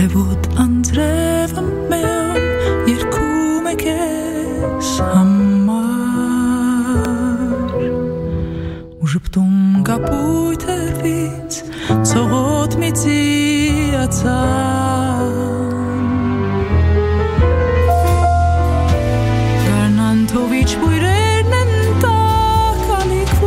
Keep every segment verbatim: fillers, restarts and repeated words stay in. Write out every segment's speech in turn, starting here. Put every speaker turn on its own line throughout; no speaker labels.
Levot antreva mewn Yerkum ekes hamar Ujbtum gapui tervitz Zogot mitzi atzan Garnantovich buirernen takaliku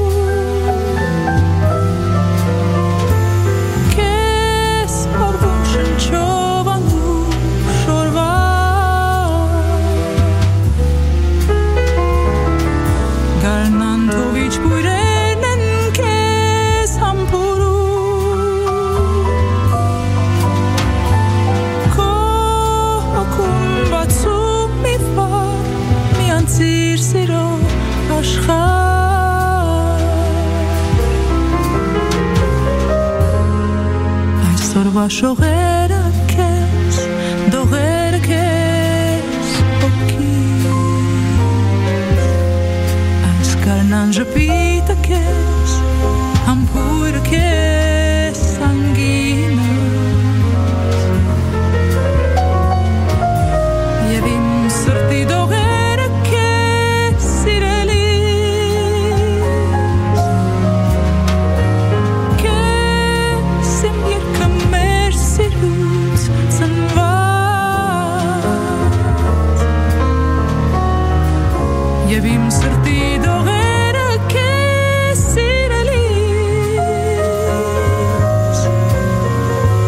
Kes orvushen chovangu shorva Garnantovich buirernen kes hampuru Ko okum batsu mifar Sir siro ashkhar Ay sorva shoger kes doger kes oki As karnan jpita kes ampur kes sangina Yevim surti doger Yevim sirti dogera kesiralis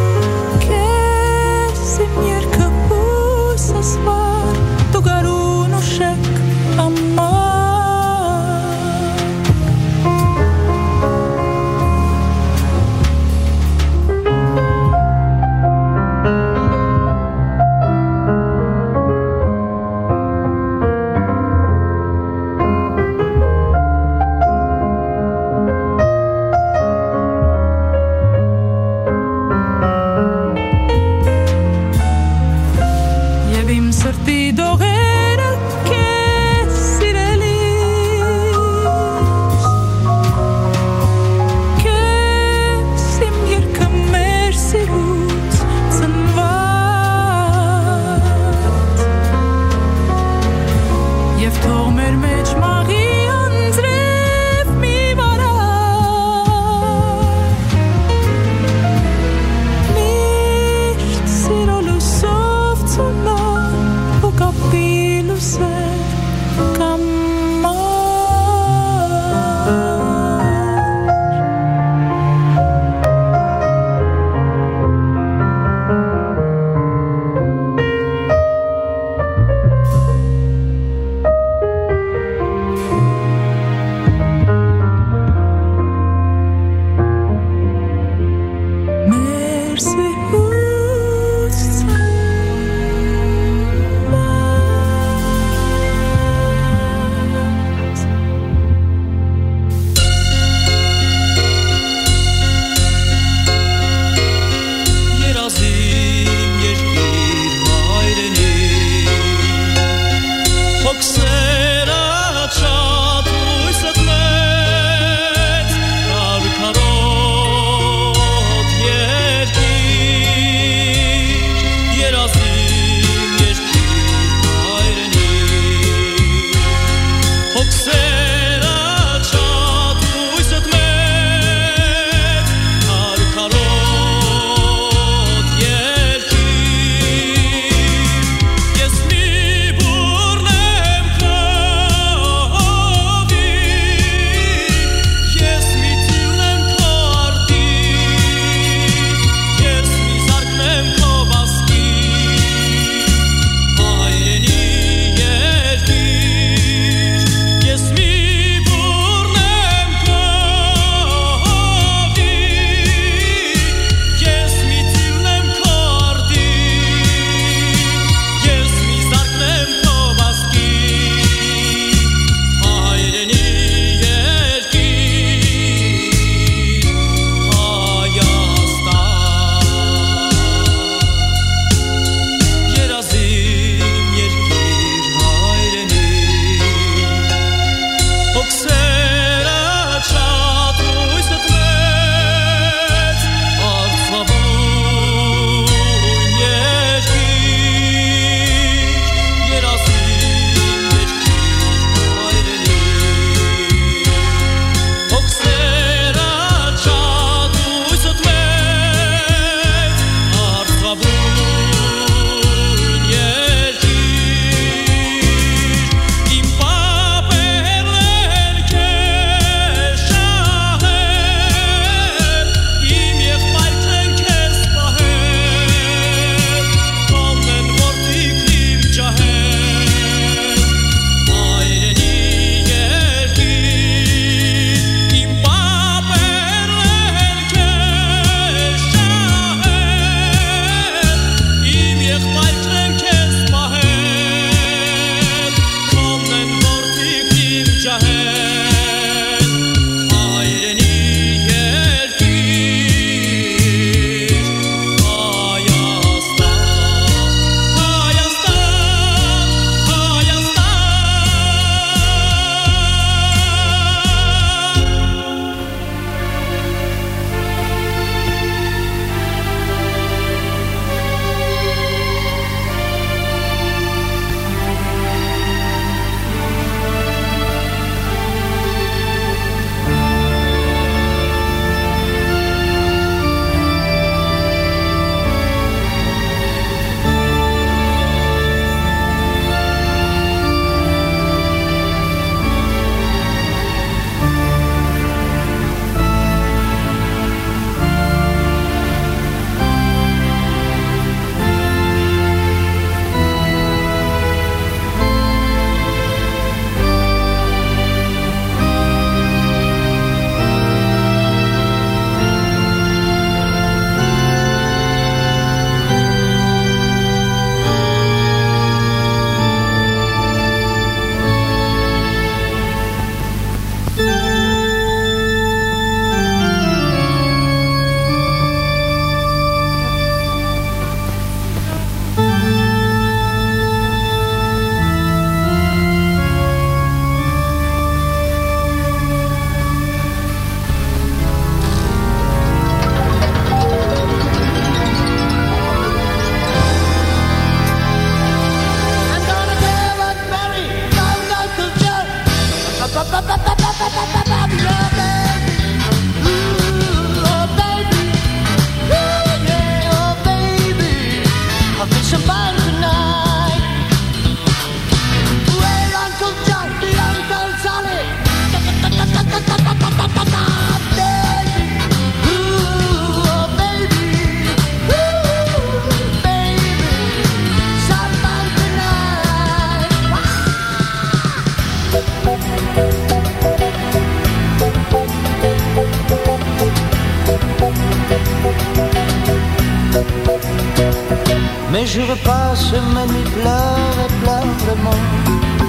Mes jours passent, mes nuits pleurent et pleurent le monde.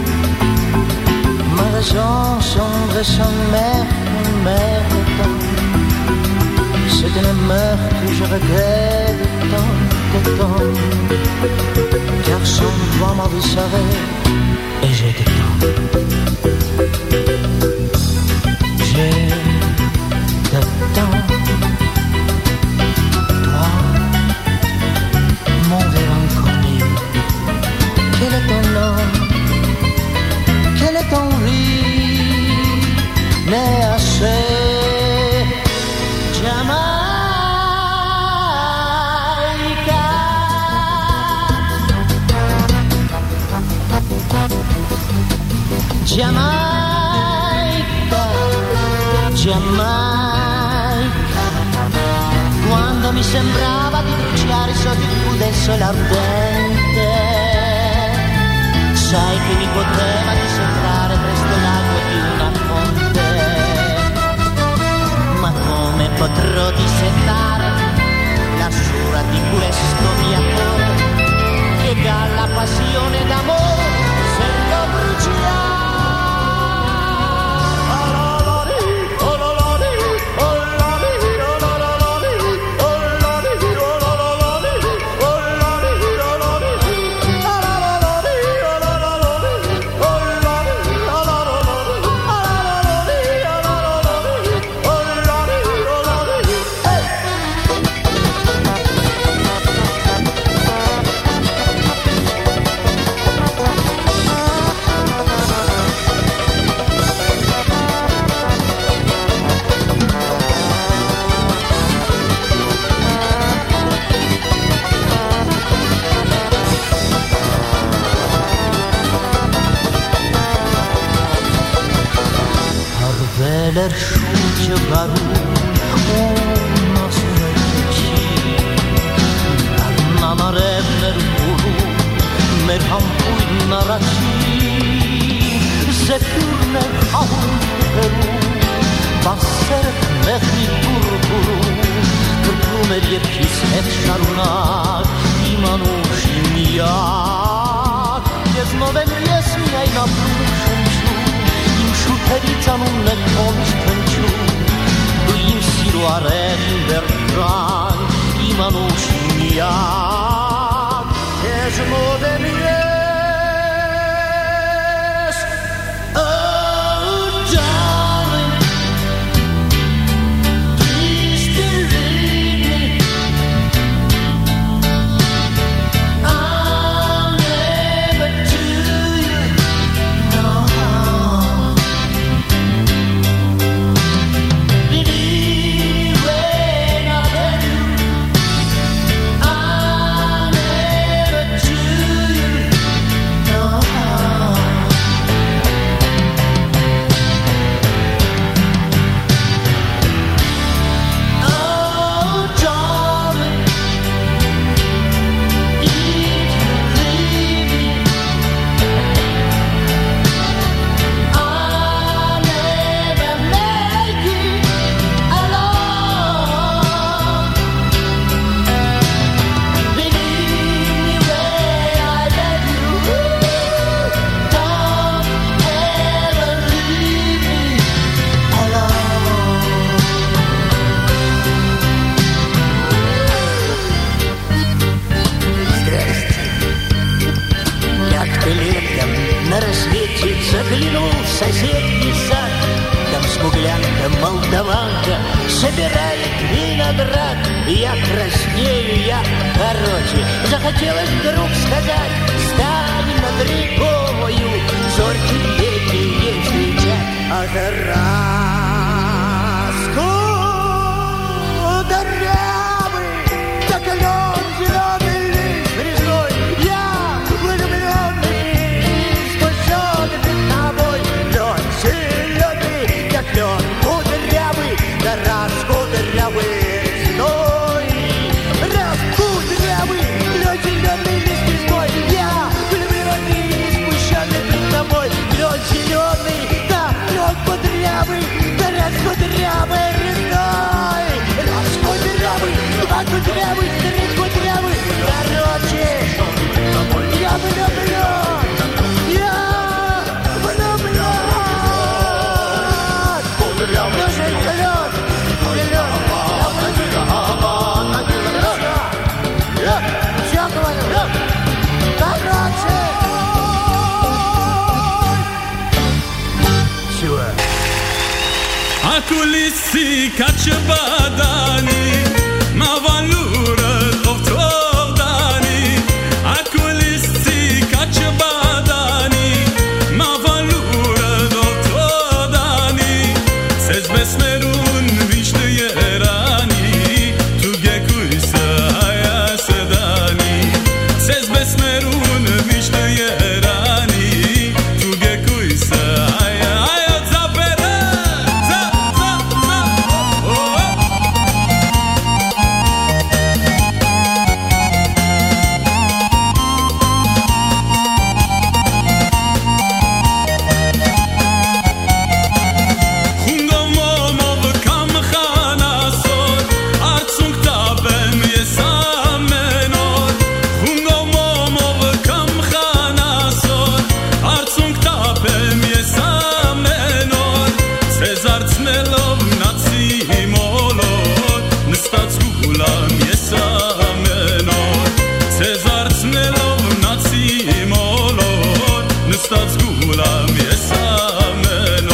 Ma raison sombre et sans mère, mère de temps. C'est une meurtre que je regrette tant de temps. Car sans toi ma vie s'arrête et j'ai du temps. J'ai de temps. Toi, mon rêve inconnu. Quel est ton nom? Quelle est ton vie? Mais assez Jamaica. Jamaica, Jamaica. Quando mi sembrava di bruciare sotto il fudesso l'ardente, sai che mi poteva di sembrare presto l'acqua di una fonte. Ma come potrò dissettare la sciura di questo mio cuore che dalla passione d'amore se lo bruciare? L'ersciuccio baru una sonricci Anna mare merguru merhampuj naraci Zepur merhaun peru Basser mehni burburu Kırplumer yepkis et şarunak İmanuş imniyat Jezmovem jesmijaj na plušenču Šuterica non ne konštenču, dojím síru a révím vertrán, imano šimijak, kež modem jes. Oh, darling, please believe me, I'll never do you no harm. Заглянул в соседний сад, там смуглянка, молдаванка собирает виноград. Я краснею, я короче, захотелось вдруг сказать: стань над рекою, зорьки эти ей встречать. А Тараску дырявый, так лен зеленый лист резной. Я влюбленный, спасенный тобой, лен зеленый, как лен кудрявый, Тараску дырявый резной. Раз кудрявый, лен зеленый лист резной. Я влюбленный, спущенный пред тобой, лен зеленый, да, лен кудрявый.
kulissi kaç badani mavalur oftodani a kulissi kaç badani mavalur oftodani ses besmerun vişte yerani tu gekuysa haya sedani ses besmerun vişte yerani tu gekuysa haya haya zapera zap zap zap oh Khungo momo kam khanasot artsung tabem yesamenot Khungo momo kam khanasot artsung tabem yesamenot Cezar tsnelov natsimolot nistats gulam yesamenot Cezar tsnelov natsimolot nistats gulam yesamenot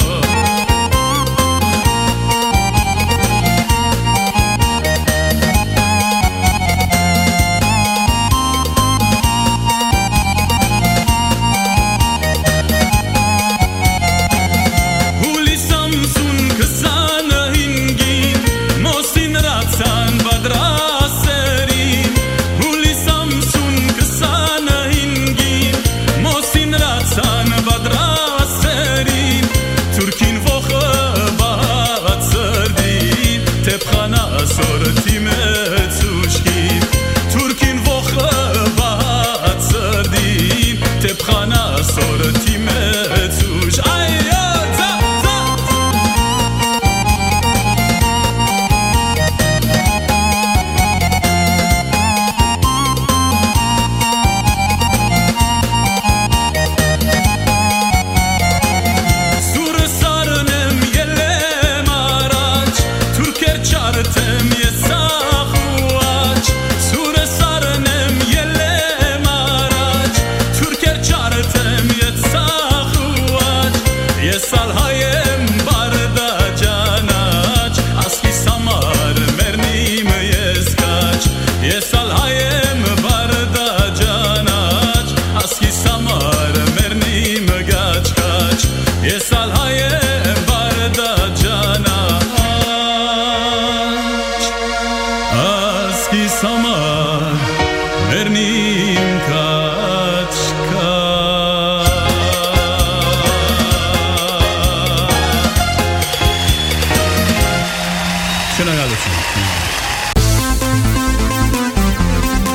Huli Samsun kısan hingin Mosin ratsan badraserin Huli Samsun kısan hingin Mosin ratsan badraserin Türkin vohe bahat serdin Tepkhana sortim etsushkin Türkin vohe bahat serdin Tepkhana sortim etsush Ay yo zap zap Sur sarnem yelem araç Türker çartem yesahuaç Sur sarnem yelem araç Türker çartem yesahuaç Yesal hayem barda canaç Aski samar mernim yeskaç Yesal hayem barda canaç Aski samar mernim gaç kaç Yesal hayem barda canaç Aski samar mernim kaç kaç Şuna gelsin.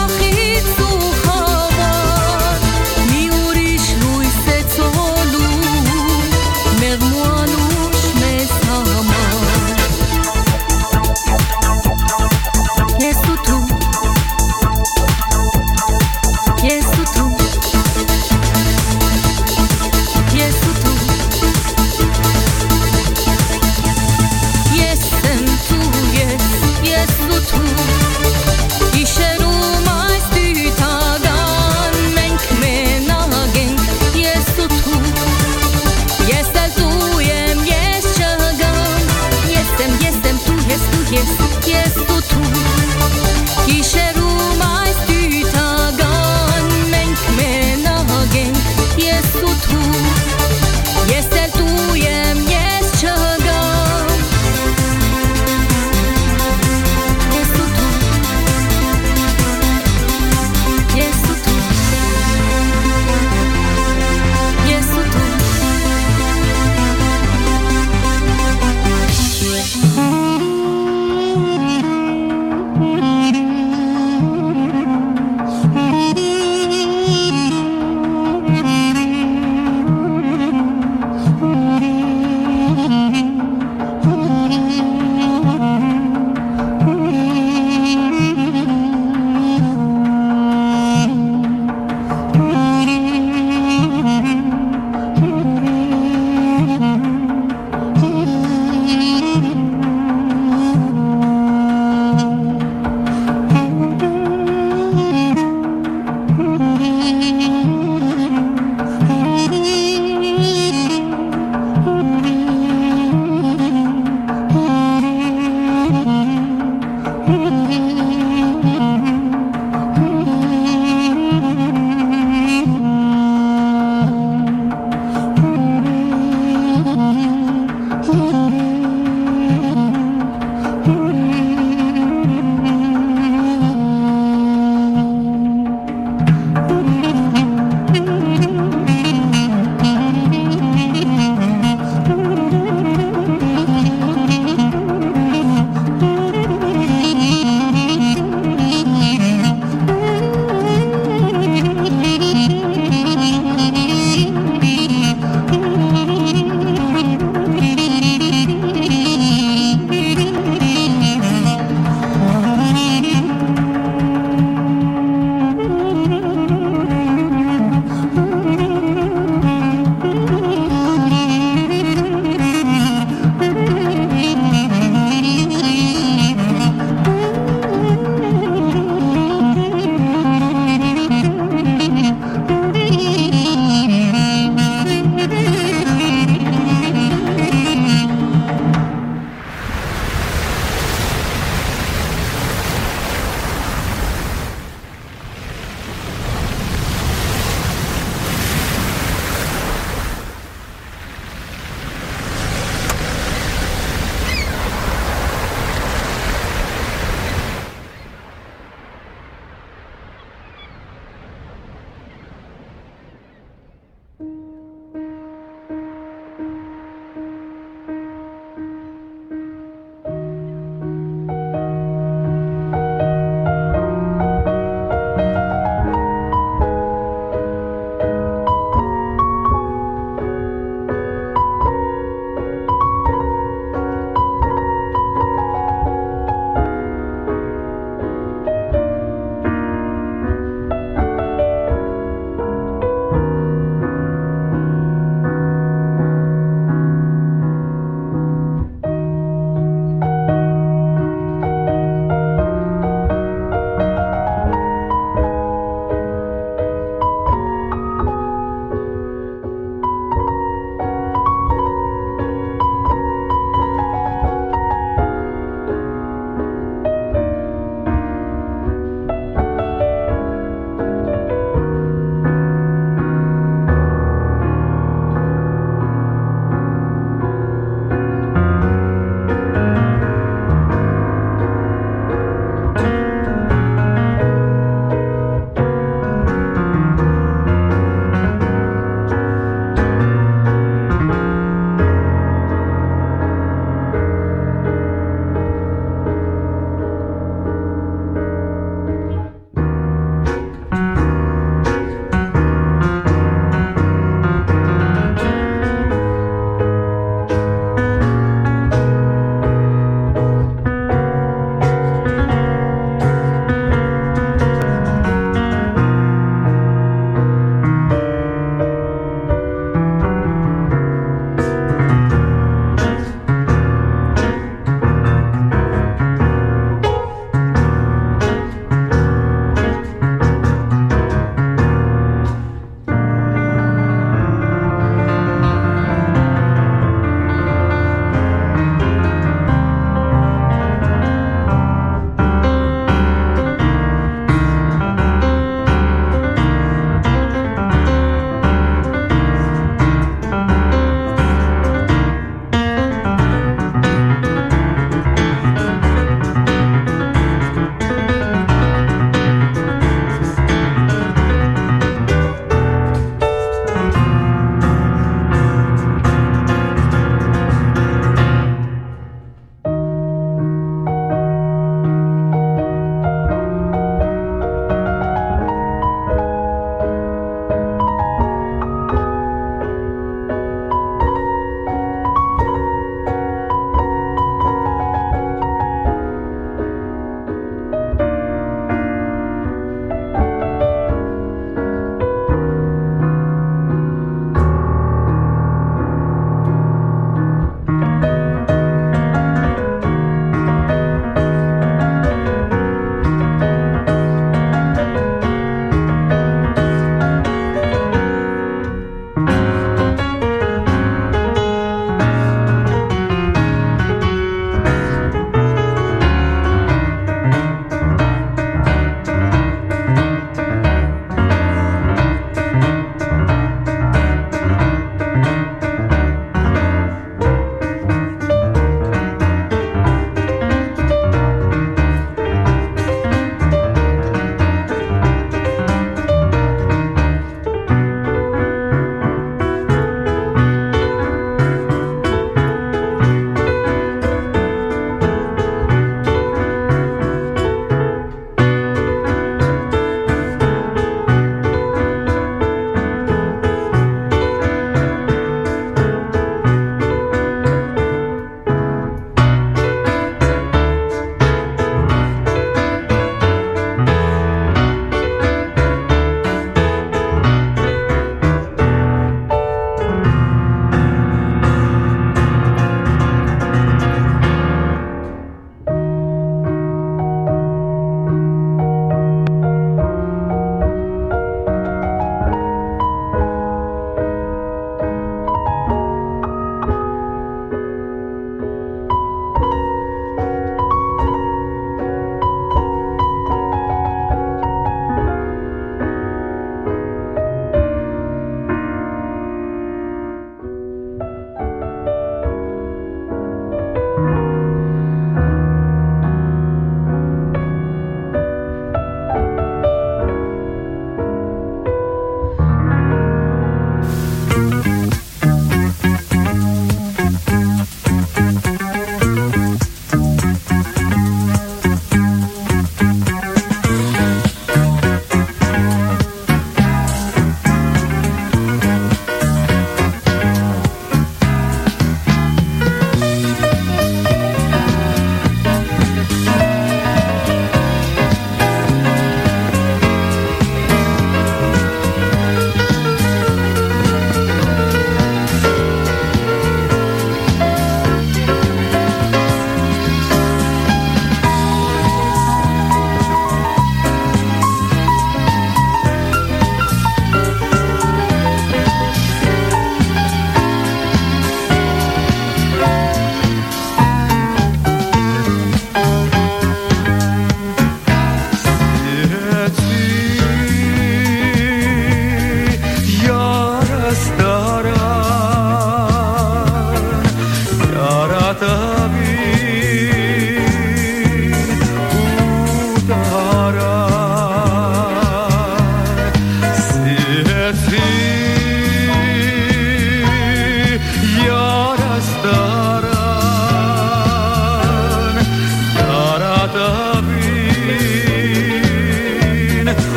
Yes, tu, yes, yes, tu, tu,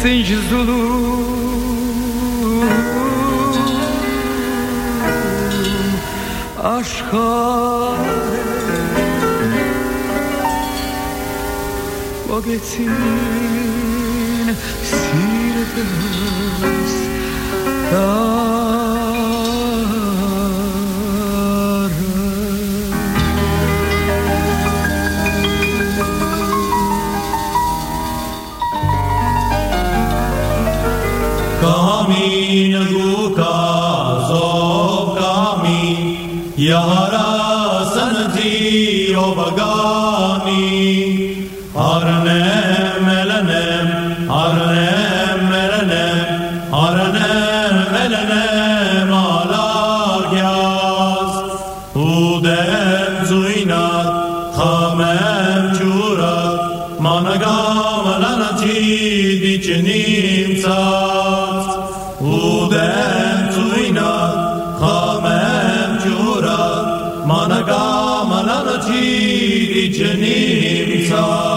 singe Zulu աշխարհ ոգեցին սիրտս
Kamin gukazov kamin Yara sanati obagani Arnem elenem Arnem elenem Arnem elenem Alargyaz Udem zuinat Chamem churat Managam lanati Dichenim tzat Udem zuinat Chamem churat Managam lanati Dichenim tzat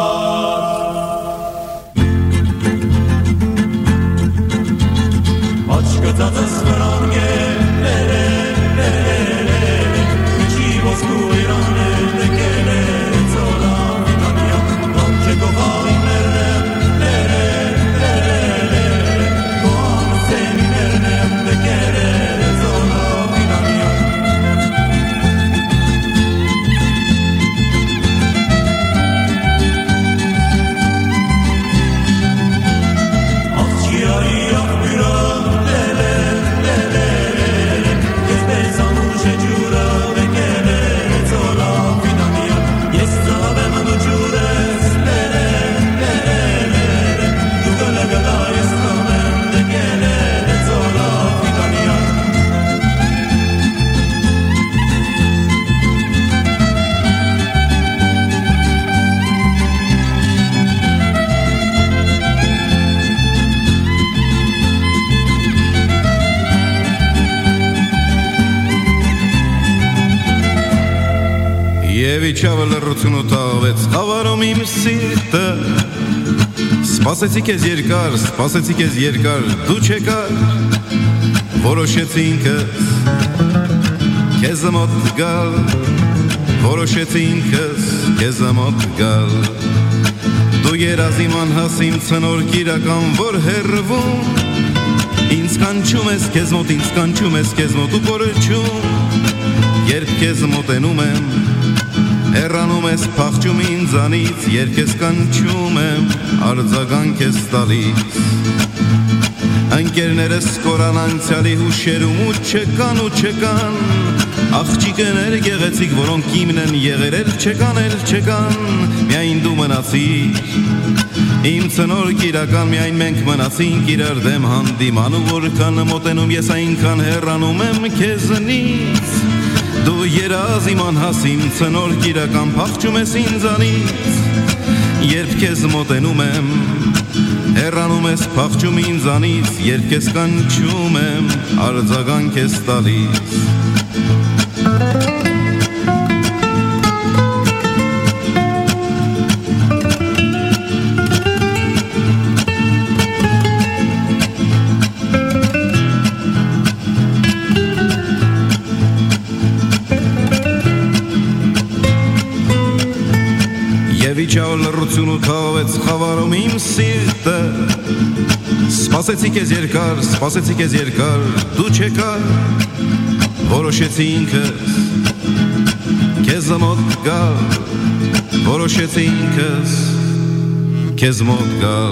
Zatas frange lele lele Ci voskuirane de kele zola vitania Noche govai mernem lele lele Kom sen mernem de kele zola vitania Asciai akbira
Եվիչավը լրություն ու տաղվեց, խավարում իմ սիրտը Սպասեցի կեզ երկար, սպասեցի կեզ երկար, դու չեկար Որոշեցի ինքս, կեզ մոտ գալ Որոշեցի ինքս, կեզ մոտ գալ Դու երազիմ անհաս իմ ծնոր կիրական, որ հերվում Ինձ կանչում ես կեզ մոտ, ինձ կանչում ես կեզ մոտ ու կորեչում Երբ կեզ մոտենում եմ Հեռանում ես փախչում ինձանից, երբ ես կանչում եմ, արձագանք ես տալիս Ընկերներս կորան անցյալի հուշերում ու չեկան ու չեկան Աղջիկներ գեղեցիկ, որոնք իմն են եղել էլ չեկան էլ չեկան Միայն դու մնացիր Իմ ծնոր կիրական միայն մենք մնացինք իրար դեմ հանդիման ու որքան մոտենում ես այնքան հեռանում եմ քեզնից Դու երազ իմ անհաս իմ ծնոր կիրական փախչում ես ինձանից Երբ քեզ մոտենում եմ հեռանում ես փախչում ինձանից Երբ քեզ կանչում եմ արձագանք ես տալիս Եվիչավ լրություն ու թավեց խավարում իմ սիրտը Սպասեցի կեզ երկար, սպասեցի կեզ երկար, դու չեկար Որոշեցի ինքս, կեզ մոտ գալ Որոշեցի ինքս, կեզ մոտ գալ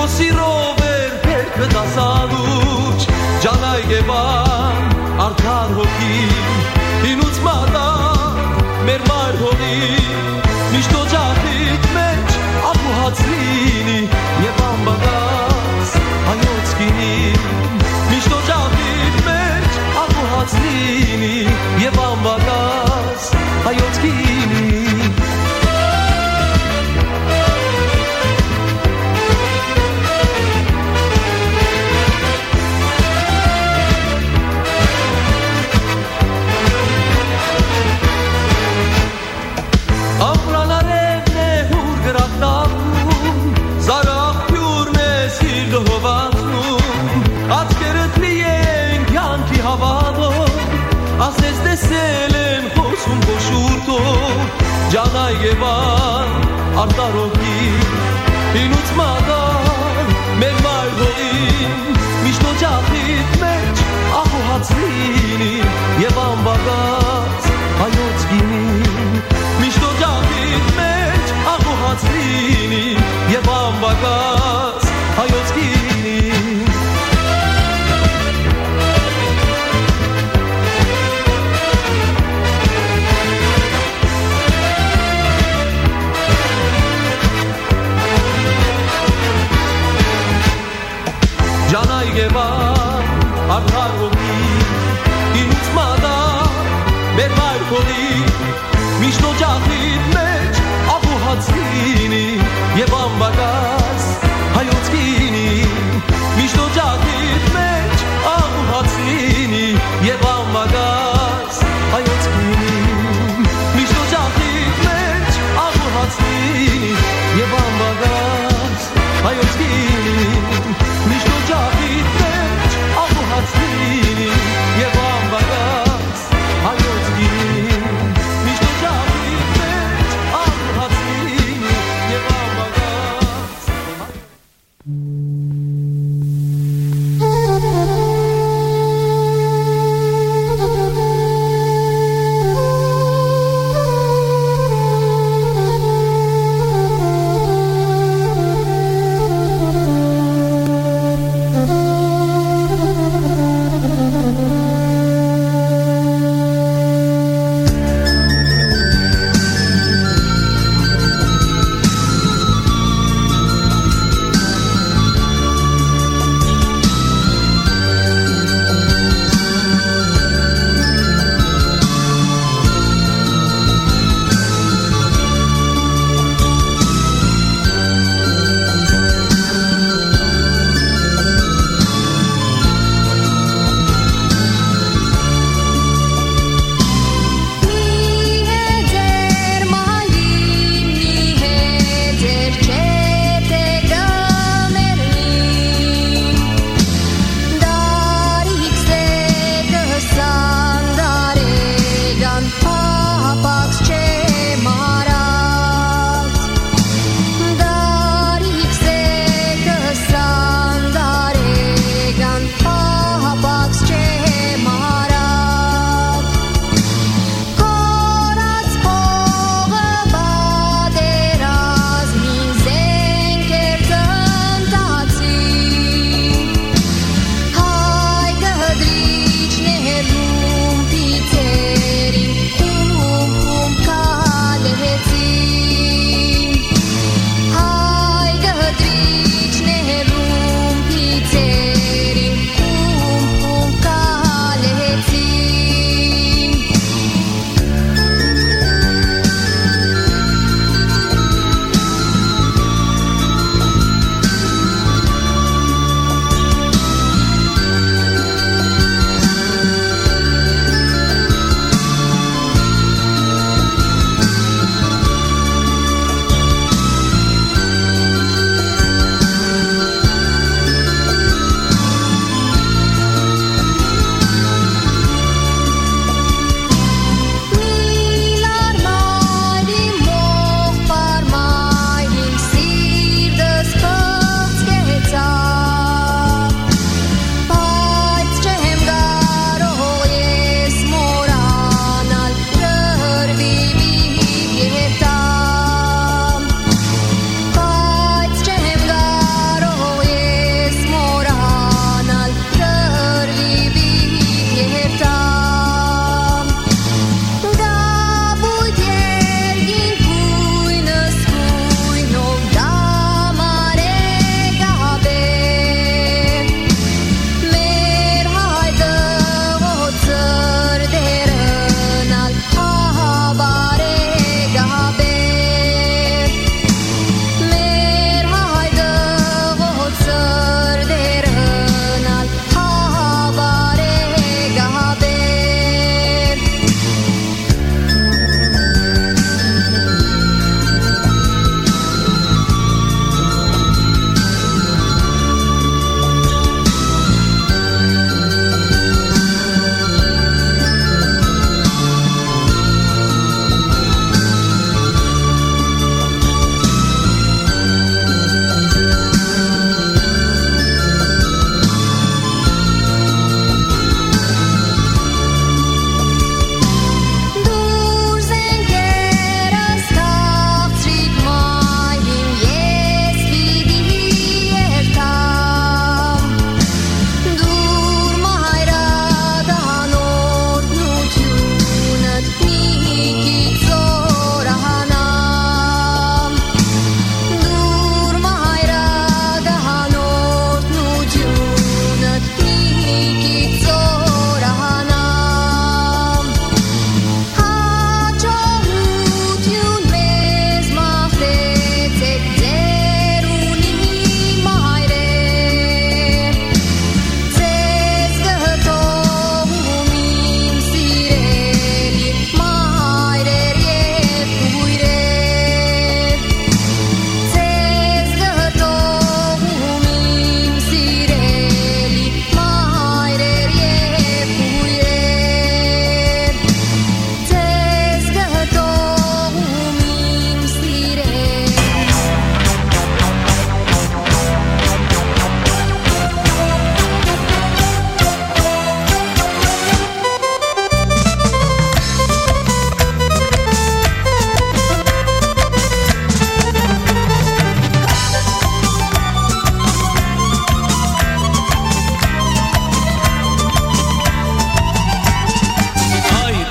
քո սիրով էր բերքը դասալուչ Ջանայգեվան արդար հոգի ինուց մատա մեր մայր հողի միշտ օջախիտ մեջ աղուհաց լինի և ամբագած հայոց գինի միշտ օջախիտ մեջ աղուհաց լինի և ամբագած հայոց գինի Ասես տեսել եմ խոսում քո շուրթով Ջանայգեվան արտարոքի ինուց մատար մեր մայր հողին միշտ օջախիտ մեջ աղուհաց լինի և ամբագած հայոց գինի միշտ օջախիտ մեջ աղուհաց լինի և ամբագած հայոց գինի Ջանայգեվան արդար հոգի ինուց մատար մեր մայր հողի միշտ օջախիտ մեջ աղուհաց լինի և ամբագած հայոց գինի միշտ օջախիտ մեջ աղուհաց լինի և ամբագած հայոց գինի միշտ օջախիտ մեջ աղուհաց լինի և ամբագած հայոց գինի միշտ օջախիտ մեջ աղուհաց լինի և ամբագած հայոց գինի միշտ օջախիտ մեջ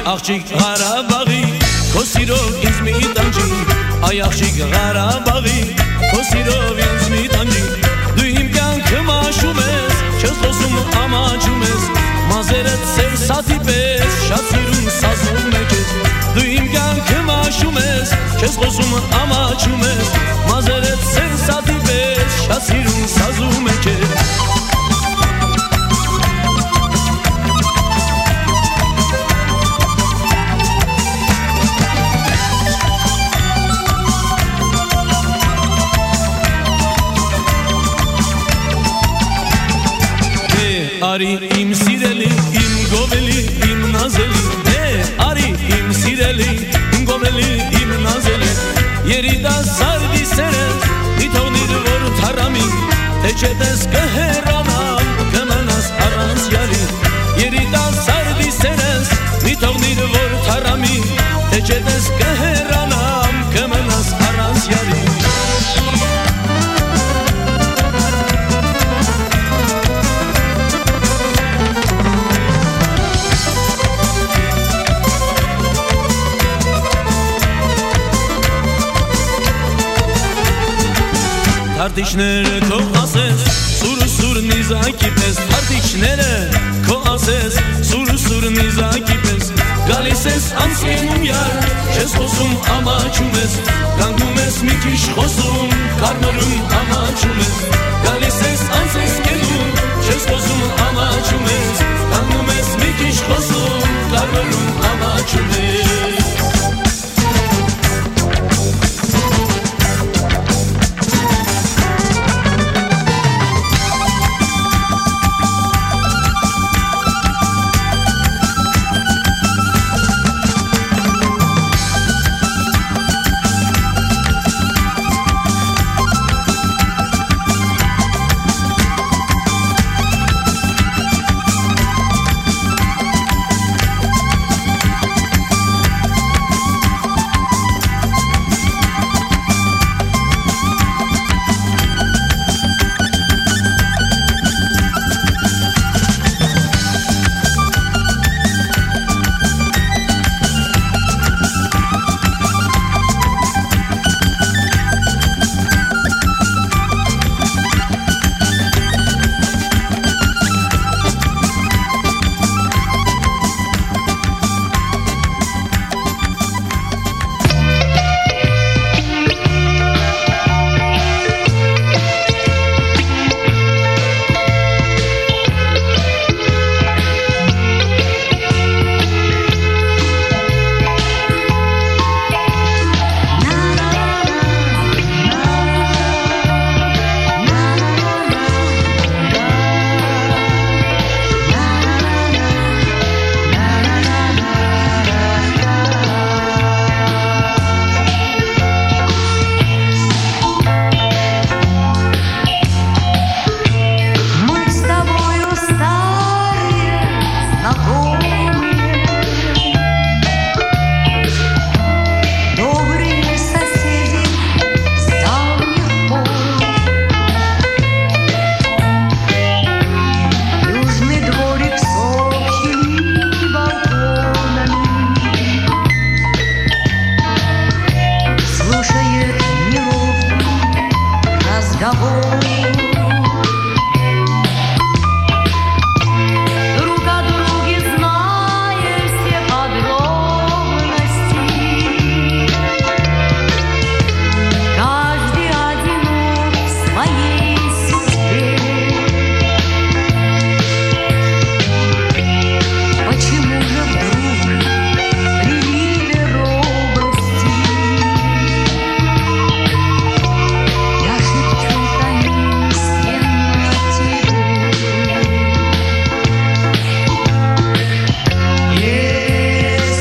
աղջիկ Ղարաբաղի քո սիրով ինձ մի տանջի այ աղջիկ Ղարաբաղի քո սիրով ինձ մի տանջի դու իմ կյանքը մաշում ես չես խոսում ամաչում ես մազերդ սև սաթի պես շատ սիրուն սազում է քեզ դու իմ կյանքը մաշում ես չես խոսում ամաչում ես մազերդ սև սաթի պես շատ սիրուն սազում է քեզ Արի իմ սիրելի, իմ գովելի, իմ նազելի Դե արի իմ սիրելի, իմ գովելի, իմ նազելի Երիտասարդի սերես, մի թողնիր որ թարամի Թե չետես կհերանամ, կմնաս առանց յալի Երիտասարդի սերես, մի թողնիր որ թարամի Թե չետես կհերանամ, կմնաս առանց յալի Թարտիչները քո ասես, սուրը սուր նիզակի պես Թարտիչները քո ասես, սուրը սուր նիզակի պես Գալիս ես անցնում յար, չես խոսում ամաչում ես Կանգնում ես մի քիչ խոսում, կարմրում ամաչում ես Գալիս ես անց ես կենում, չես խոսում ամաչում ես Կանգնում ես մի քիչ խոսում, կարմրում